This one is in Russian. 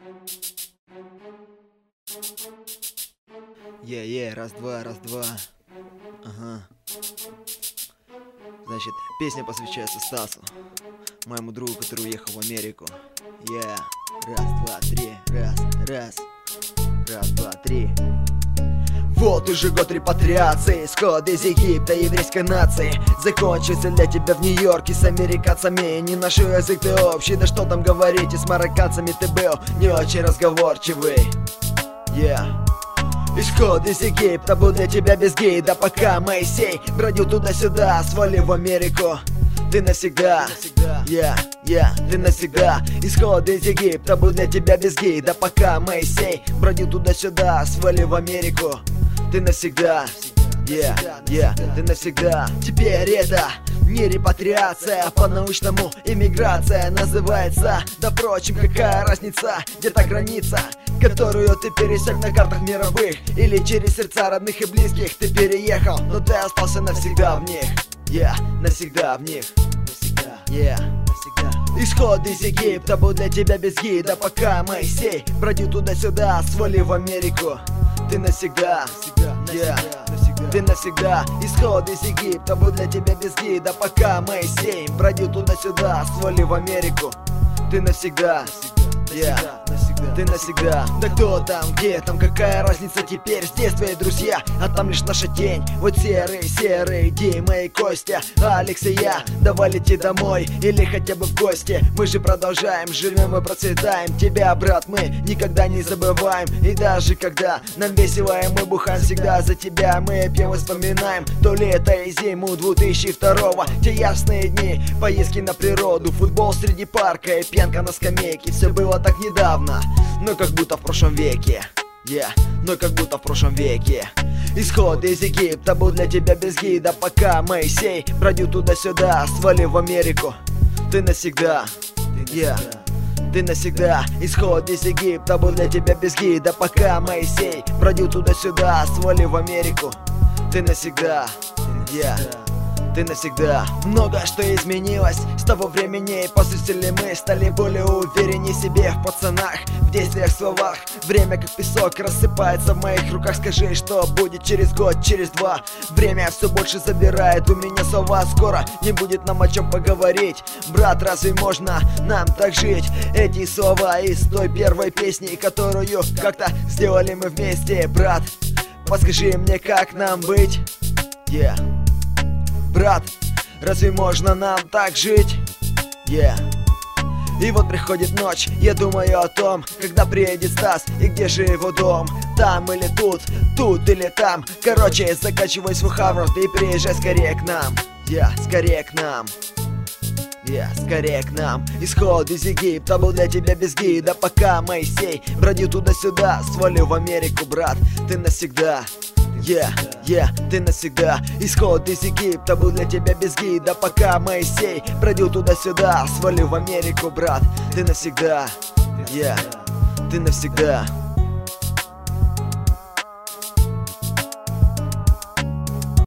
Раз-два, раз-два. Ага. Значит, песня посвящается Стасу, моему другу, который уехал в Америку. Раз, два, три. Раз, два, три. Вот уже год репатриации, исход из Египта еврейской нации закончится для тебя в Нью-Йорке с американцами. Не наш язык ты общий, да что там говорить, и с марокканцами ты был не очень разговорчивый. Исход из Египта был для тебя без гида, пока Моисей бродил туда-сюда, свалив в Америку. Ты навсегда, ты навсегда. Исход из Египта был для тебя без гида, пока Моисей бродил туда-сюда, свалив в Америку. Ты навсегда, ты навсегда. Теперь это не репатриация, а по-научному иммиграция называется. Да впрочем, какая разница, где-то граница, которую ты пересек на картах мировых, или через сердца родных и близких ты переехал, но ты остался навсегда в них. Навсегда в них. Исход из Египта был для тебя без гида, пока Моисей бродил туда-сюда, свалив в Америку. Ты навсегда, ты навсегда. Исход из Египта был для тебя без гида, пока Моисей бродил туда-сюда, свалив в Америку. Ты навсегда, ты навсегда. Да кто там, где там, какая разница теперь? Здесь твои друзья, а там лишь наша тень. Вот серый, Дима и Костя, Алекс и я. Давай лети домой или хотя бы в гости. Мы же продолжаем, живем и процветаем. Тебя, брат, мы никогда не забываем. И даже когда нам весело и мы бухаем, всегда за тебя мы пьем и вспоминаем то лето и зиму 2002-го. Те ясные дни, поездки на природу, футбол среди парка и пьянка на скамейке. Все было так недавно, но как будто в прошлом веке. Но как будто в прошлом веке. Исход из Египта был для тебя без гида, пока Моисей бродил туда-сюда, свалив в Америку. Ты навсегда, ты навсегда. Исход из Египта был для тебя без гида, пока Моисей бродил туда-сюда, свалив в Америку. Ты навсегда, ты навсегда. Много что изменилось с того времени. Повзрослели мы, стали более увереннее в себе, в пацанах, в действиях, словах. Время как песок рассыпается в моих руках. Скажи, что будет через год, через два. Время все больше забирает у меня слова. Скоро не будет нам о чем поговорить. Брат, разве можно нам так жить? Эти слова из той первой песни, которую как-то сделали мы вместе. Брат, подскажи мне, как нам быть? Брат, разве можно нам так жить? И вот приходит ночь, я думаю о том, когда приедет Стас и где же его дом. Там или тут, тут или там. Короче, закачивай свой хаврот и приезжай скорее к нам. Скорее к нам. Скорее к нам. Исход из Египта был для тебя без гида, пока Моисей бродил туда-сюда, свалил в Америку. Брат, ты навсегда, ты навсегда. Исход из Египта был для тебя без гида, пока Моисей бродил туда-сюда, свалил в Америку. Брат, ты навсегда, ты навсегда.